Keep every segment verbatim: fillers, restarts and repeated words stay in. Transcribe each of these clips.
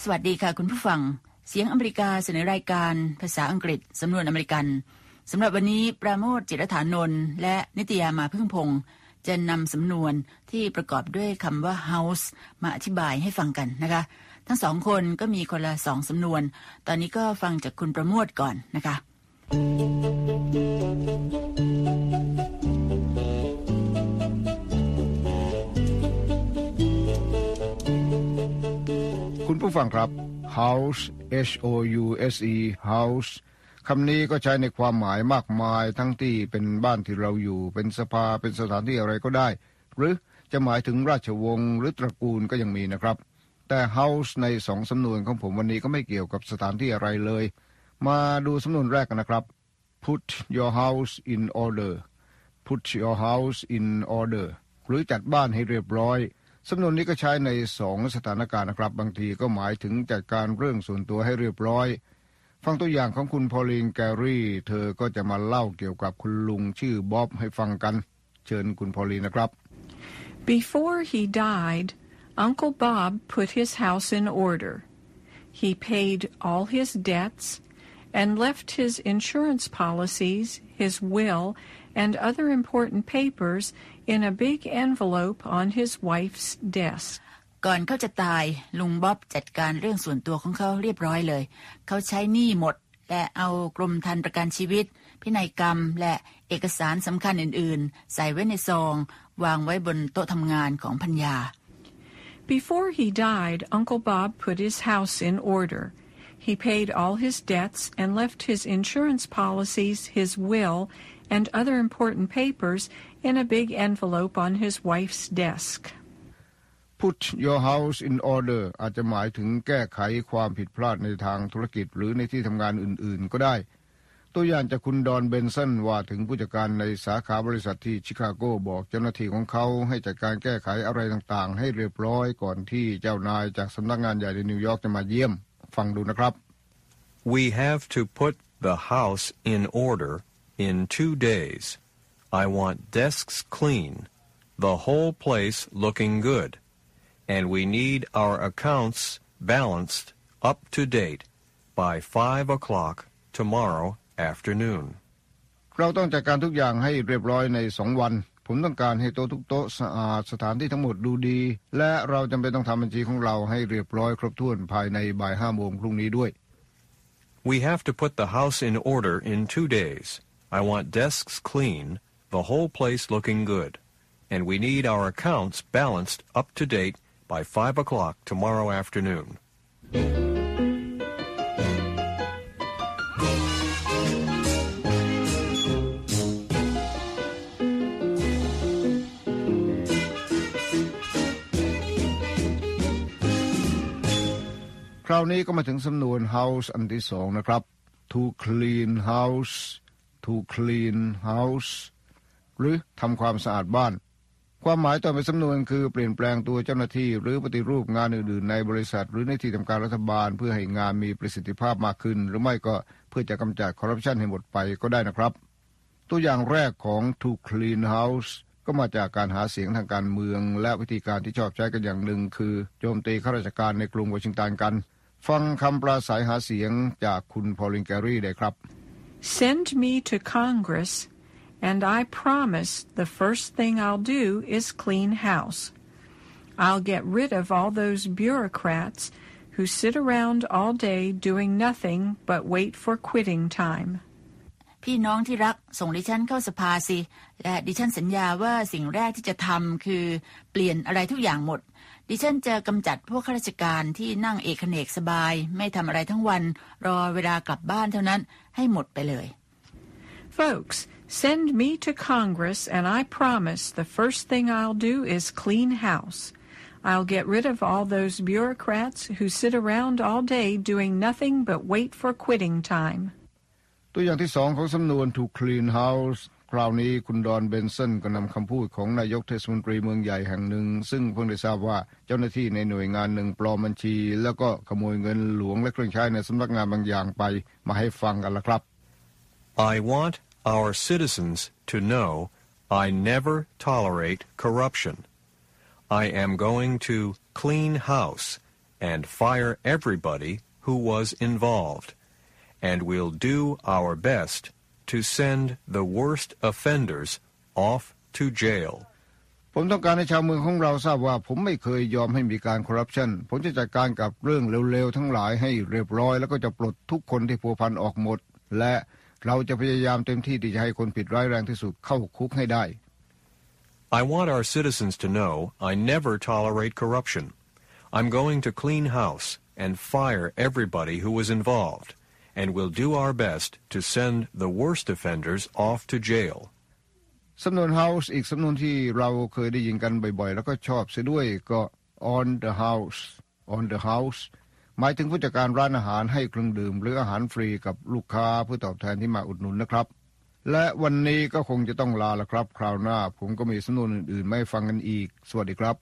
สวัสดีค่ะคุณผู้ฟังเสียงอเมริกาเสนอรายการภาษาอังกฤษสำนวนอเมริกันสำหรับวันนี้ปราโมช จิรฐานนท์และนิตยามาพึ่งพงษ์จะนำสำนวนที่ประกอบด้วยคำว่า house มาอธิบายให้ฟังกันนะคะทั้งสองคนก็มีคนละสองสำนวนตอนนี้ก็ฟังจากคุณประโมชก่อนนะคะคุณผู้ฟังครับ house h o u s e house คำนี้ก็ใช้ในความหมายมากมายทั้งที่เป็นบ้านที่เราอยู่เป็นสภาเป็นสถานที่อะไรก็ได้หรือจะหมายถึงราชวงศ์หรือตระกูลก็ยังมีนะครับแต่ house ในสองสำนวนของผมวันนี้ก็ไม่เกี่ยวกับสถานที่อะไรเลยมาดูสำนวนแรกกันนะครับ put your house in order put your house in order หรือจัดบ้านให้เรียบร้อยสำนวนนี้ก็ใช้ในสองสถานการณ์นะครับบางทีก็หมายถึงจัดการเรื่องส่วนตัวให้เรียบร้อยฟังตัวอย่างของคุณพอลินแกรี่เธอก็จะมาเล่าเกี่ยวกับคุณลุงชื่อบ๊อบให้ฟังกันเชิญคุณพอลินนะครับ Before he died, Uncle Bob put his house in order. He paid all his debts and left his insurance policies, his will, and other important papers in a big envelope on his wife's desk. ก่อนเขาจะตายลุงบ๊อบจัดการเรื่องส่วนตัวของเขาเรียบร้อยเลยเขาใช้หนี้หมดและเอากรมธรรม์ประกันชีวิตพินัยกรรมและเอกสารสำคัญอื่นๆใส่ไว้ในซองวางไว้บนโต๊ะทำงานของภรรยา Before he died, Uncle Bob put his house in order. He paid all his debts and left his insurance policies, his will, and other important papers in a big envelope on his wife's desk.Put your house in order อาจจะหมายถึงแก้ไขความผิดพลาดในทางธุรกิจหรือในที่ทำงานอื่นๆก็ได้ตัวอย่างจากคุณดอนเบนสันว่าถึงผู้จัดการในสาขาบริษัทที่ชิคาโกบอกเจ้าหน้าที่ของเขาให้จัดการแก้ไขอะไรต่างๆให้เรียบร้อยก่อนที่เจ้านายจากสำนักงานใหญ่ในนิวยอร์กจะมาเยี่ยมฟังดูนะครับ We have to put the house in order in two days. I want desks clean, the whole place looking good.And we need our accounts balanced up to date by five o'clock tomorrow afternoon. เราต้องจัดการทุกอย่างให้เรียบร้อยในสองวันผมต้องการให้โต๊ะทุกโต๊ะสะอาดสถานที่ทั้งหมดดูดีและเราจำเป็นต้องทำบัญชีของเราให้เรียบร้อยครบถ้วนภายในบ่ายห้าโมงพรุ่งนี้ด้วย We have to put the house in order in two days. I want desks clean, the whole place looking good, and we need our accounts balanced up to date.By five o'clock tomorrow afternoon. คราวนี้ก็มาถึงสำนวน house อันที่สองนะครับ to clean house to clean house หรือทำความสะอาดบ้านความหมายต่อไปสำนวนคือเปลี่ยนแปลงตัวเจ้าหน้าที่หรือปฏิรูปงานอื่นๆในบริษัทหรือในที่ทำการรัฐบาลเพื่อให้งานมีประสิทธิภาพมากขึ้นหรือไม่ก็เพื่อจะกำจัดคอร์รัปชันให้หมดไปก็ได้นะครับตัวอย่างแรกของ to clean house ก็มาจากการหาเสียงทางการเมืองและวิธีการที่ชอบใช้กันอย่างหนึ่งคือโจมตีข้าราชการในกรุงวอชิงตันกันฟังคำปราศัยหาเสียงจากคุณพอลินแกรี่ได้ครับ Send me to Congress.And I promise the first thing I'll do is clean house. I'll get rid of all those bureaucrats who sit around all day doing nothing but wait for quitting time. พี่น้องที่รักส่งดิฉันเข้าสภาสิและดิฉันสัญญาว่าสิ่งแรกที่จะทำคือเปลี่ยนอะไรทุกอย่างหมดดิฉันจะกำจัดพวกข้าราชการที่นั่งเอกเนกสบายไม่ทำอะไรทั้งวันรอเวลากลับบ้านเท่านั้นให้หมดไปเลย Folks,Send me to Congress, and I promise the first thing I'll do is clean house. I'll get rid of all those bureaucrats who sit around all day doing nothing but wait for quitting time. ตัวอย่างที่สองของสำนวน to clean house คราวนี้คุณดอนเบนสันก็นำคำพูดของนายกเทศมนตรีเมืองใหญ่แห่งหนึ่งซึ่งเพิ่งได้ทราบว่าเจ้าหน้าที่ในหน่วยงานหนึ่งปลอมบัญชีแล้วก็ขโมยเงินหลวงและเครื่องใช้ในสำนักงานบางอย่างไปมาให้ฟังกันละครับ I want our citizens to know I never tolerate corruption. I am going to clean house and fire everybody who was involved, and we'll do our best to send the worst offenders off to jail. ผมต้องการให้ชาวเมืองของเราทราบว่าผมไม่เคยยอมให้มีการคอร์รัปชันผมจะจัดการกับเรื่องเร็วๆทั้งหลายให้เรียบร้อยแล้วก็จะปลดทุกคนที่พัวพันออกหมดและเราจะพยายามเต็มที่ที่จะให้คนผิดร้ายแรงที่สุดเข้าคุกให้ได้ I want our citizens to know I never tolerate corruption. I'm going to clean house and fire everybody who was involved, and we'll do our best to send the worst offenders off to jail. สำนวน house อีกสำนวนที่เราเคยได้ยินกันบ่อยๆแล้วก็ชอบเสียด้วยก็ on the house on the house หมายถึงผู้จัดการร้านอาหารให้เครื่องดื่มหรืออาหารฟรีกับลูกค้าเพื่อตอบแทนที่มาอุดหนุนนะครับและวันนี้ก็คงจะต้องลาละครับคราวหน้าผมก็มีสำนวนอื่นๆไม่ฟังกันอีกสวัสดีครับ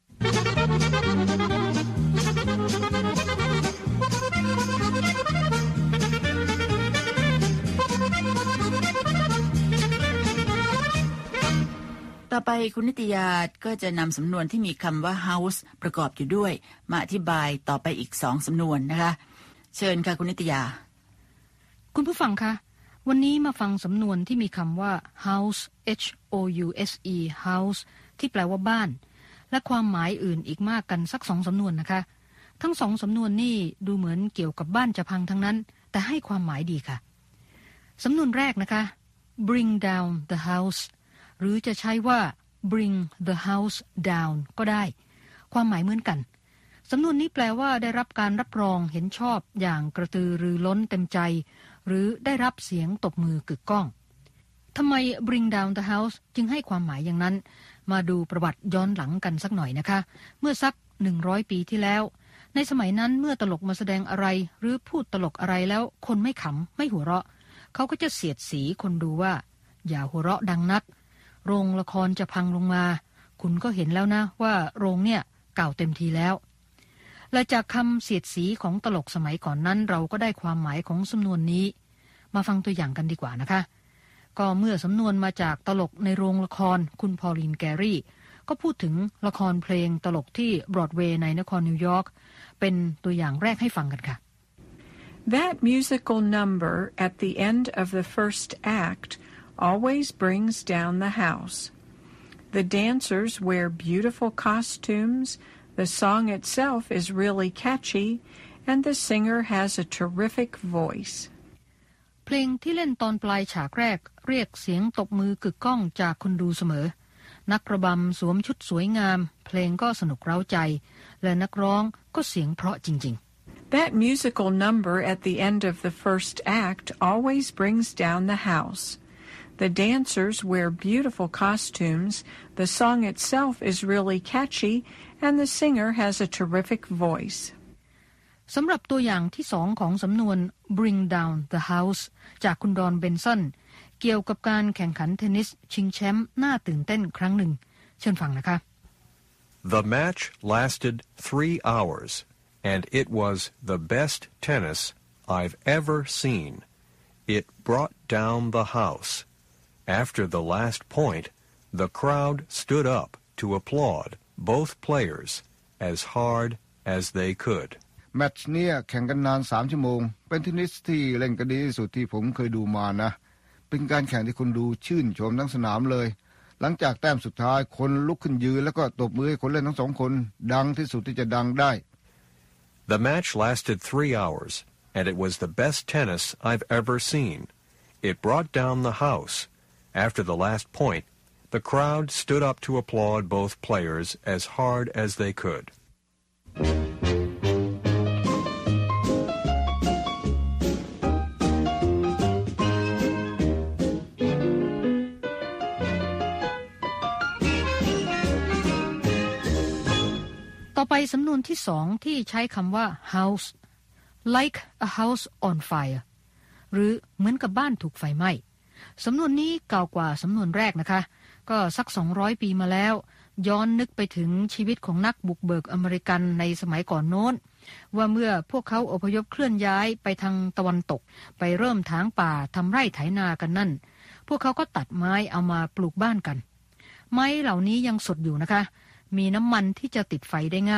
ต่อไปคุณนิตยาก็จะนำสำนวนที่มีคำว่า house ประกอบอยู่ด้วยมาอธิบายต่อไปอีกสองสำนวนนะคะเชิญค่ะคุณนิตยาคุณผู้ฟังคะวันนี้มาฟังสำนวนที่มีคำว่า house h o u s e house ที่แปลว่าบ้านและความหมายอื่นอีกมากกันสักสองสำนวนนะคะทั้งสองสำนวนนี่ดูเหมือนเกี่ยวกับบ้านจะพังทั้งนั้นแต่ให้ความหมายดีค่ะสำนวนแรกนะคะ bring down the houseหรือจะใช้ว่า bring the house down ก็ได้ความหมายเหมือนกันสำนวนนี้แปลว่าได้รับการรับรองเห็นชอบอย่างกระตือรือร้นเต็มใจหรือได้รับเสียงตบมือกึกก้องทำไม bring down the house จึงให้ความหมายอย่างนั้นมาดูประวัติย้อนหลังกันสักหน่อยนะคะเมื่อสักหนึ่งร้อยปีที่แล้วในสมัยนั้นเมื่อตลกมาแสดงอะไรหรือพูดตลกอะไรแล้วคนไม่ขำไม่หัวเราะเขาก็จะเสียดสีคนดูว่าอย่าหัวเราะดังนักโรงละครจะพังลงมาคุณก็เห็นแล้วนะว่าโรงเนี่ยเก่าเต็มทีแล้วและจากคำเสียดสีของตลกสมัยก่อนนั้นเราก็ได้ความหมายของสำนวนนี้มาฟังตัวอย่างกันดีกว่านะคะก็เมื่อสำนวนมาจากตลกในโรงละครคุณพอลลีนแกรี่ก็พูดถึงละครเพลงตลกที่บรอดเวย์ในนครนิวยอร์กเป็นตัวอย่างแรกให้ฟังกันค่ะ That musical number at the end of the first act always brings down the house. The dancers wear beautiful costumes, the song itself is really catchy, and the singer has a terrific voice. เพลงที่เล่นตอนปลายฉากแรกเรียกเสียงตบมือกึกก้องจากคนดูเสมอนักระบำสวมชุดสวยงามเพลงก็สนุกเร้าใจและนักร้องก็เสียงเพราะจริงๆ That musical number at the end of the first act always brings down the house.The dancers wear beautiful costumes, the song itself is really catchy, and the singer has a terrific voice. สำหรับตัวอย่างที่สองของสำนวน bring down the house จากคุณดอนเบนสันเกี่ยวกับการแข่งขันเทนนิสชิงแชมป์น่าตื่นเต้นครั้งหนึ่งเชิญฟังนะคะ The match lasted three hours, and it was the best tennis I've ever seen. It brought down the house.After the last point, the crowd stood up to applaud both players as hard as they could. แมตช์เนี่ยแข่งกันนานสามชั่วโมงเป็นเทนนิสที่เล่นกันดีที่สุดที่ผมเคยดูมานะเป็นการแข่งที่คนดูชื่นชมทั้งสนามเลยหลังจากแต้มสุดท้ายคนลุกขึ้นยืนแล้วก็ตบมือให้คนเล่นทั้งสองคนดังที่สุดที่จะดังได้ The match lasted three hours, and it was the best tennis I've ever seen. It brought down the house.After the last point, the crowd stood up to applaud both players as hard as they could. ต่อไปสำนวนที่สองที่ใช้คำว่า house like a house on fire หรือเหมือนกับบ้านถูกไฟไหม้สำนวนนี้เก่ากว่าสำนวนแรกนะคะก็สักสองร้อยปีมาแล้วย้อนนึกไปถึงชีวิตของนักบุกเบิกอเมริกันในสมัยก่อนโน้นว่าเมื่อพวกเขาอพยพเคลื่อนย้ายไปทางตะวันตกไปเริ่มถางป่าทำไร่ไถนากันนั่นพวกเขาก็ตัดไม้เอามาปลูกบ้านกันไม้เหล่านี้ยังสดอยู่นะคะมีน้ำมันที่จะติดไฟได้ง่าย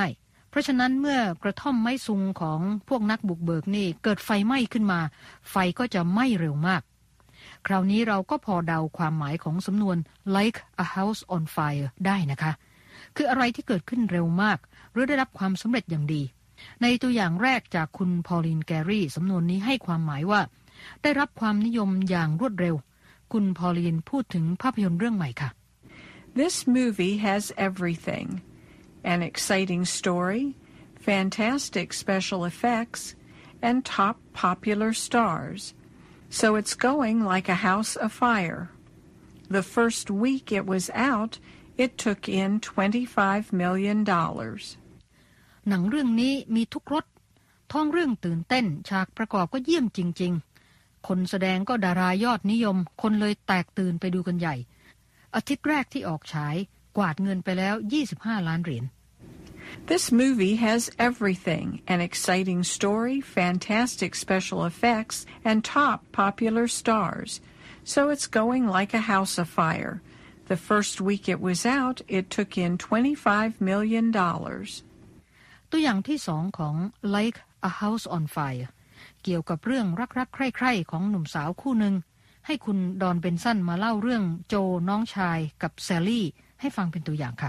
เพราะฉะนั้นเมื่อกระท่อมไม้ซุงของพวกนักบุกเบิกนี่เกิดไฟไหม้ขึ้นมาไฟก็จะไหม้เร็วมากคราวนี้เราก็พอเดาความหมายของสำนวน like a house on fire ได้นะคะคืออะไรที่เกิดขึ้นเร็วมากหรือได้รับความสำเร็จอย่างดีในตัวอย่างแรกจากคุณพอลินแกรี่สำนวนนี้ให้ความหมายว่าได้รับความนิยมอย่างรวดเร็วคุณพอลินพูดถึงภาพยนตร์เรื่องใหม่ค่ะ This movie has everything. An exciting story, fantastic special effects, and top popular stars. So it's going like a house afire. The first week it was out, it took in twenty-five million dollars. หนังเรื่องนี้มีทุกรสท้องเรื่องตื่นเต้นฉากประกอบก็เยี่ยมจริงๆคนแสดงก็ดารายอดนิยมคนเลยแตกตื่นไปดูกันใหญ่อาทิตย์แรกที่ออกฉายกวาดเงินไปแล้วยี่สิบห้าล้านเหรียญ This movie has everything, an exciting story, fantastic special effects, and top popular stars. So it's going like a house afire. The first week it was out, it took in twenty-five million dollars. ตัวอย่างที่สองของ Like a House on Fire เกี่ยวกับเรื่องรักๆใคร่ๆของหนุ่มสาวคู่หนึ่งให้คุณดอนเบนสันมาเล่าเรื่องโจน้องชายกับแซลลี่ให้ฟังเป็นตัวอย่างค่ะ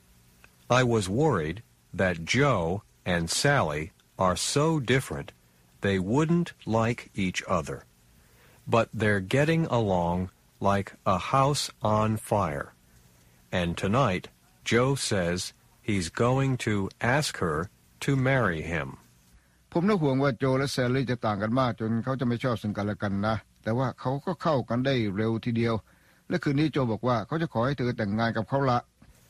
I was worried that Joe and Sally are so different they wouldn't like each other. But they're getting along like a house on fire. And tonight, Joe says he's going to ask her to marry him. ผมน่าห่วงว่าโจและแซลลี่จะต่างกันมากจนเขาจะไม่ชอบซึ่งกันและกันนะแต่ว่าเขาก็เข้ากันได้เร็วทีเดียวและคืนนี้โจบอกว่าเขาจะขอให้เธอแต่งงานกับเขาละ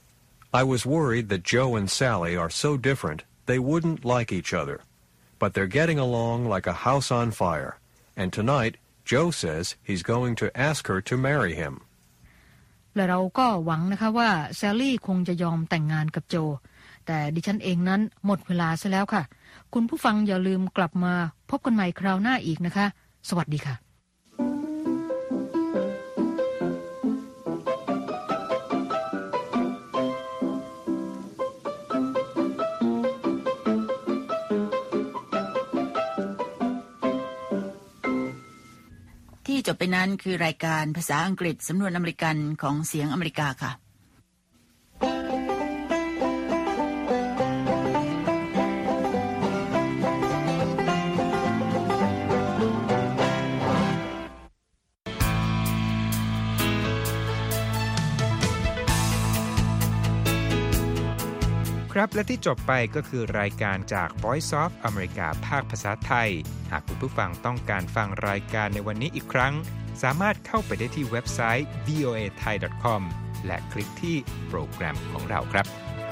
I was worried that Joe and Sally are so different they wouldn't like each other. But they're getting along like a house on fire. And tonight, Joe says he's going to ask her to marry him. และเราก็หวังนะคะว่าแซลลี่คงจะยอมแต่งงานกับโจแต่ดิฉันเองนั้นหมดเวลาซะแล้วค่ะคุณผู้ฟังอย่าลืมกลับมาพบกันใหม่คราวหน้าอีกนะคะสวัสดีค่ะที่จบไปนั้นคือรายการภาษาอังกฤษสำนวนอเมริกันของเสียงอเมริกาค่ะครับและที่จบไปก็คือรายการจาก Voice of America ภาคภาษาไทยหากคุณผู้ฟังต้องการฟังรายการในวันนี้อีกครั้งสามารถเข้าไปได้ที่เว็บไซต์ วี โอ เอ ไทย ดอท คอม และคลิกที่โปรแกรมของเราครับ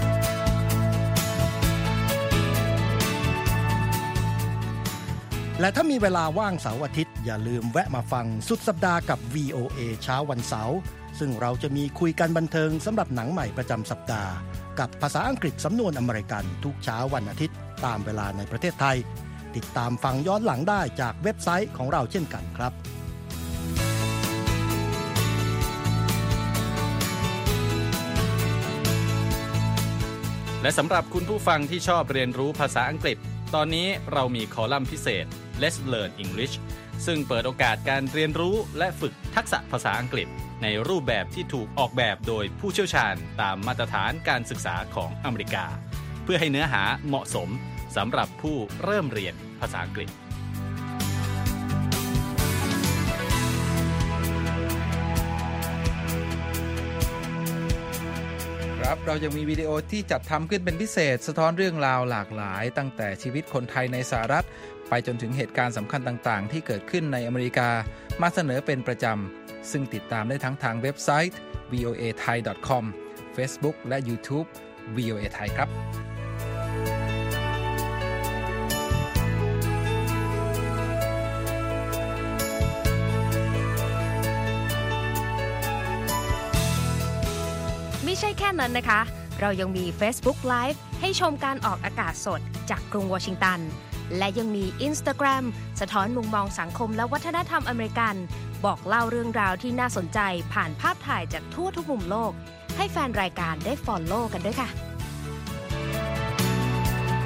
และถ้ามีเวลาว่างเสาร์อาทิตย์อย่าลืมแวะมาฟังสุดสัปดาห์กับ วี โอ เอ เช้าวันเสาร์ซึ่งเราจะมีคุยกันบันเทิงสำหรับหนังใหม่ประจำสัปดาห์กับภาษาอังกฤษสำนวนอเมริกันทุกเช้าวันอาทิตย์ตามเวลาในประเทศไทยติดตามฟังย้อนหลังได้จากเว็บไซต์ของเราเช่นกันครับและสำหรับคุณผู้ฟังที่ชอบเรียนรู้ภาษาอังกฤษตอนนี้เรามีคอลัมน์พิเศษ Let's Learn English ซึ่งเปิดโอกาสการเรียนรู้และฝึกทักษะภาษาอังกฤษในรูปแบบที่ถูกออกแบบโดยผู้เชี่ยวชาญตามมาตรฐานการศึกษาของอเมริกาเพื่อให้เนื้อหาเหมาะสมสำหรับผู้เริ่มเรียนภาษาอังกฤษครับเรายังมีวิดีโอที่จัดทำขึ้นเป็นพิเศษสะท้อนเรื่องราวหลากหลายตั้งแต่ชีวิตคนไทยในสหรัฐไปจนถึงเหตุการณ์สำคัญต่างๆที่เกิดขึ้นในอเมริกามาเสนอเป็นประจำซึ่งติดตามได้ทั้งทางเว็บไซต์ วี โอ เอ ไทย ดอท คอม Facebook และ YouTube วี โอ เอ ไทยครับไม่ใช่แค่นั้นนะคะเรายังมี Facebook Live ให้ชมการออกอากาศสดจากกรุงวอชิงตันและยังมี Instagram สะท้อนมุมมองสังคมและวัฒนธรรมอเมริกันบอกเล่าเรื่องราวที่น่าสนใจผ่านภาพถ่ายจากทั่วทุกมุมโลกให้แฟนรายการได้ follow กันด้วยค่ะ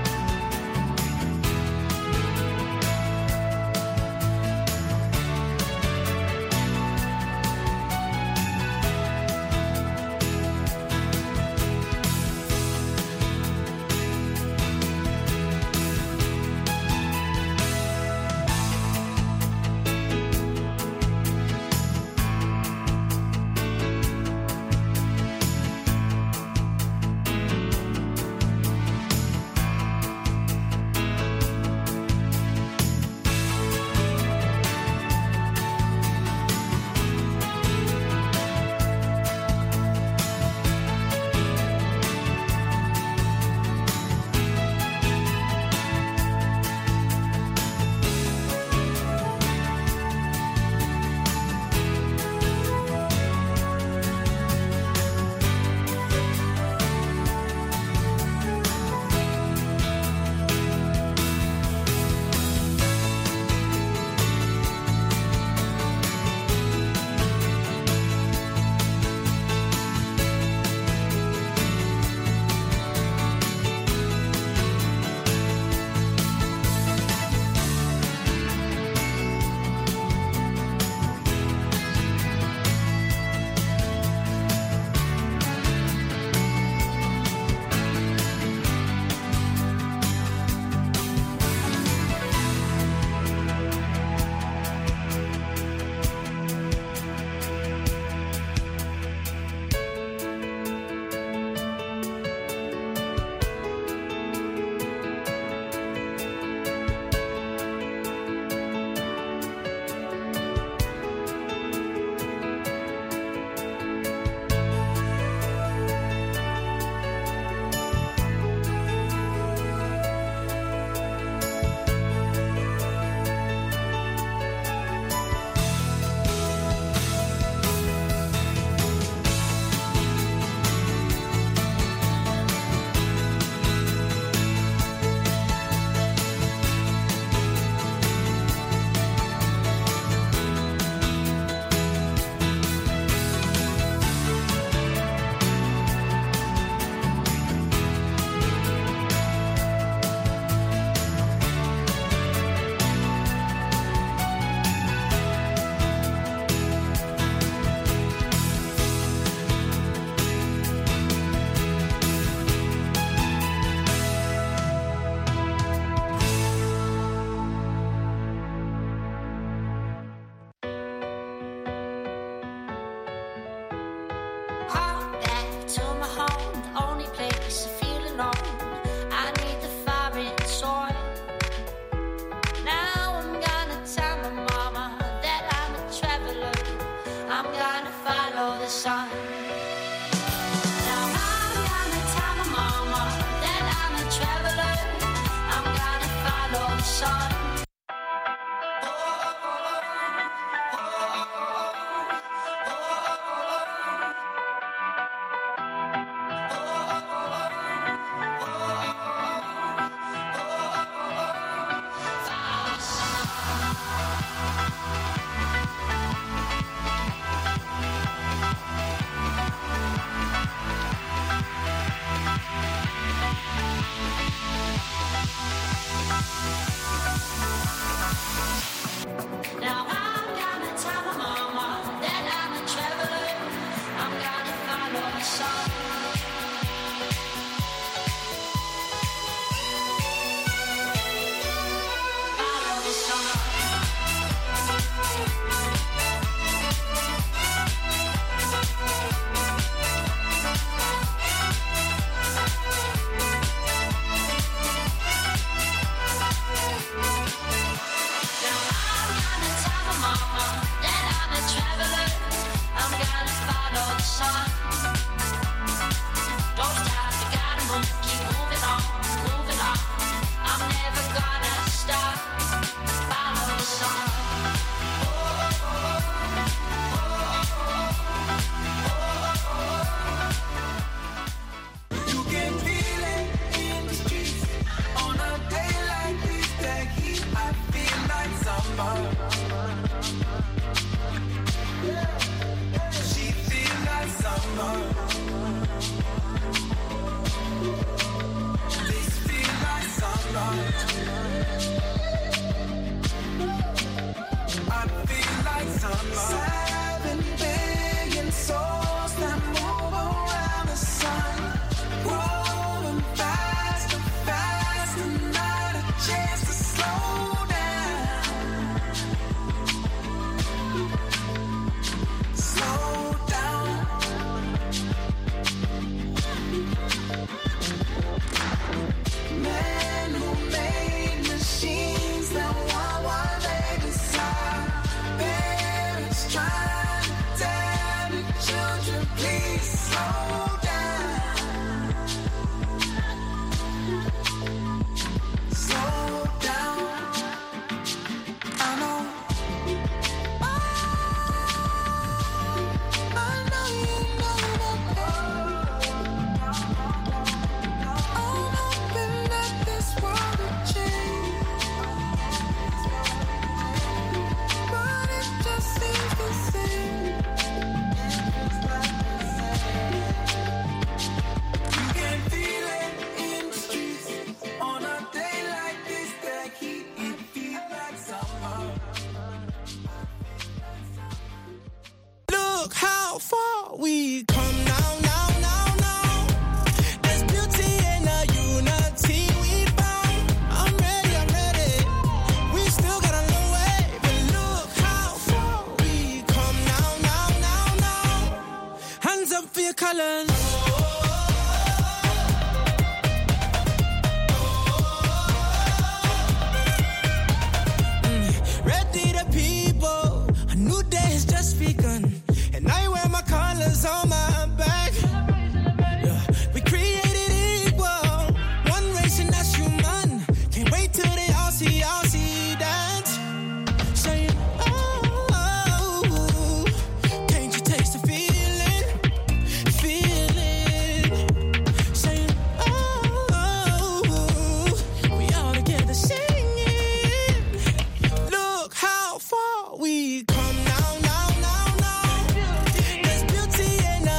I'm gonna follow the sun. Now I'm gonna tell my mama that I'm a traveler. I'm gonna follow the sun. We come now, now, now, now. There's beauty in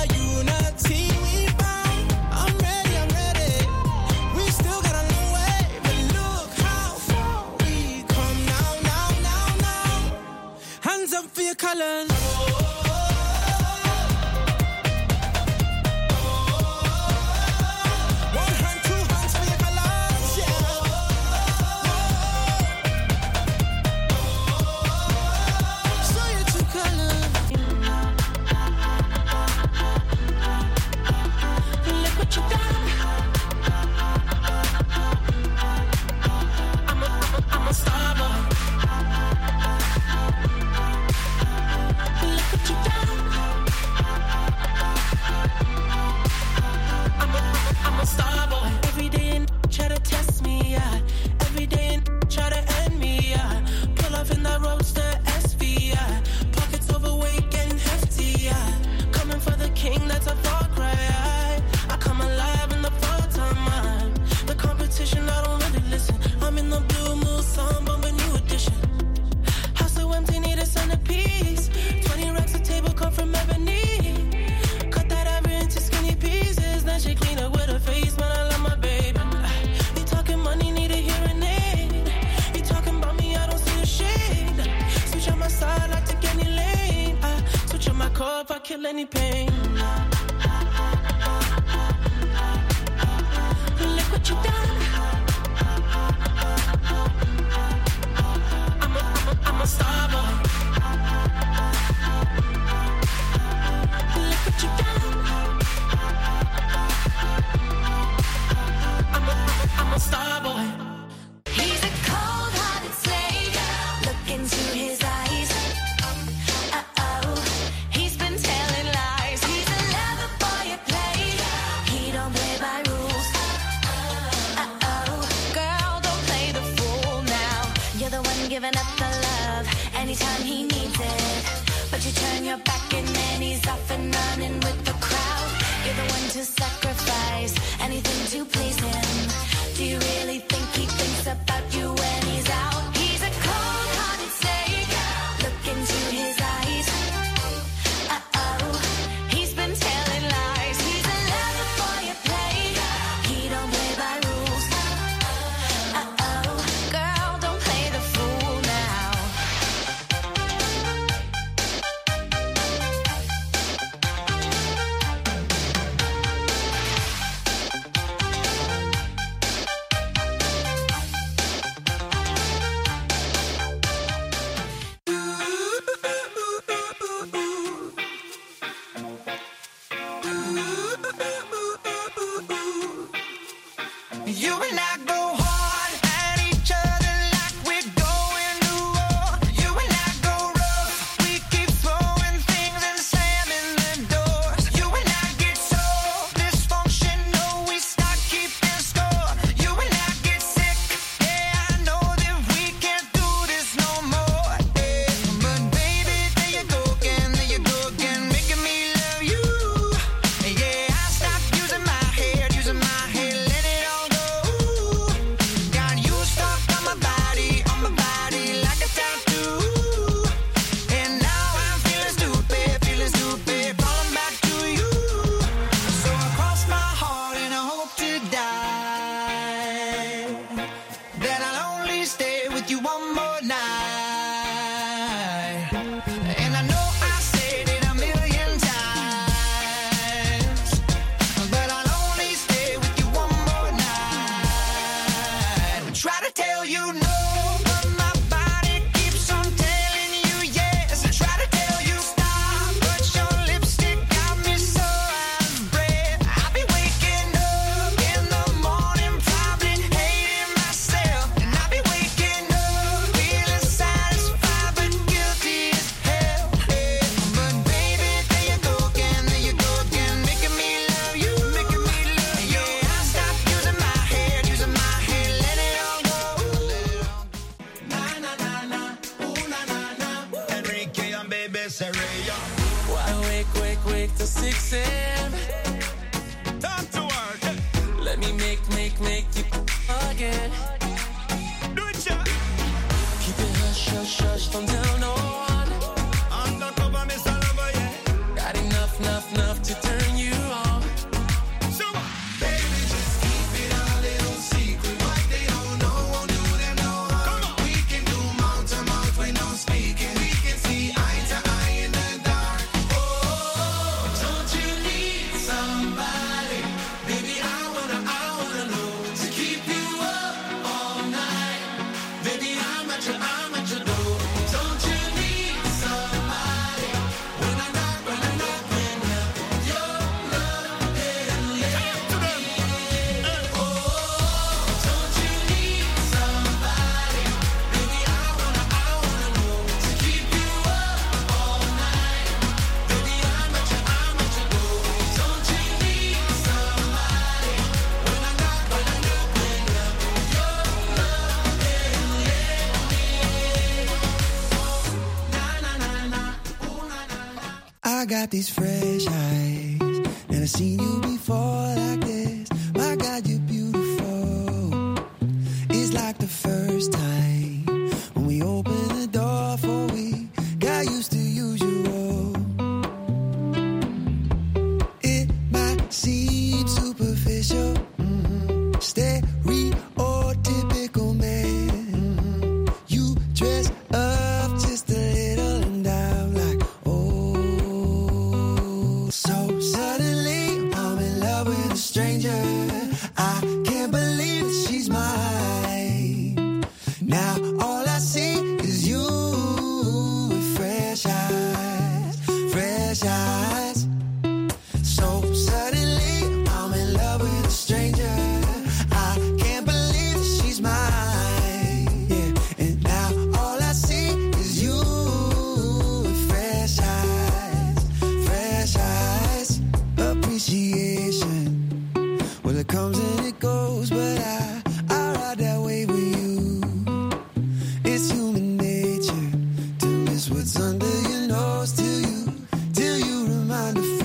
feel any pain. Look what you done. I'm a, I'm a, I'm a star boy. Look what you done. I'm a, I'm a star boy. He's a cold-hearted slave. Look into his eyes. Uh-oh, he's been telling lies. He's a lover boy at play. He don't play by rules. Uh-oh, girl, don't play the fool now. You're the one giving up the love anytime he needs it. But you turn your back and then he's off and running with the crowd. You're the one to sacrifice anything to please him. Do you really think he thinks about you when he's out? He's a cold-hearted slave. Look into his eyes. Uh-oh, he's been telling lies. He's a lover boy at play. He don't play by rules. Uh-oh, girl, don't play the fool now. You and I go hard at each other like we're going to war. You and I go rough. We keep throwing things and slamming the doors. You and I get so dysfunctional, we start keeping score. You and I get sick. Yeah, I know that we can't do this no more. Yeah. But baby, there you go again, there you go again, making me love you. Yeah, I stopped using my head, using my head, let it all go. Got you stuck on my body, on my body like a tattoo. And now I'm feeling stupid, feeling stupid, falling back to you. So I cross my heart and I hope to die that I'll only stay with you one more night. And I know I said it a million times, but I'll only stay with you one more night. Try to tell you no, but my body keeps on telling you yes. Try to tell you stop, but your lipstick got me so out of breath. I'll be waking up in the morning, probably hating myself. And I'll be waking up feeling satisfied, but guilty as hell. But baby, there you go again, there you go again, making me love you, making me love you. Yeah, I stopped using my head, using my head, let it all go. Na na na na, ooh na na na. Enrique and baby Serena. Why wake, wake, wake till six a.m. Time to work. Let me make, make, make you again. Do it, yeah. Keep it hush, hush, hush, don't tell no one. Undercover, Miss Lover, yeah. Got enough, enough, enough to turn you on. So, baby, just keep it a little secret. What they don't know won't do them no harm. We can do mouth to mouth with no speaking. We can see eye to eye in the dark. Oh, don't you need somebody? Baby, I wanna, I wanna know. To keep you up all night. Baby, I'm at your, I'm at your door. Don't you need somebody? When I knock, when I knock, when I your love and let me in. Oh, don't you need somebody? Baby, I wanna, I wanna know. To keep you up all night. Baby, I'm at your, I'm at your door. Don't you need somebody? When I knock, when I knock, when I your love and let me in. Na na na na, ooh na na na. I got these fresh eyes, never seen you before like this. My God, you're beautiful. It's like the first time when we opened the door for we got used to usual. It might seem superficial, mhm, stereotypical man. Mhm. You dress up just a little and I'm like, oh. fresh eyes. So suddenly I'm in love with a stranger. I can't believe that she's mine. Yeah, and now all I see is you with fresh eyes, fresh eyes. Appreciation, well it comes and it goes, but I I ride that wave with you. It's human nature to miss what's under your nose till you till you remind a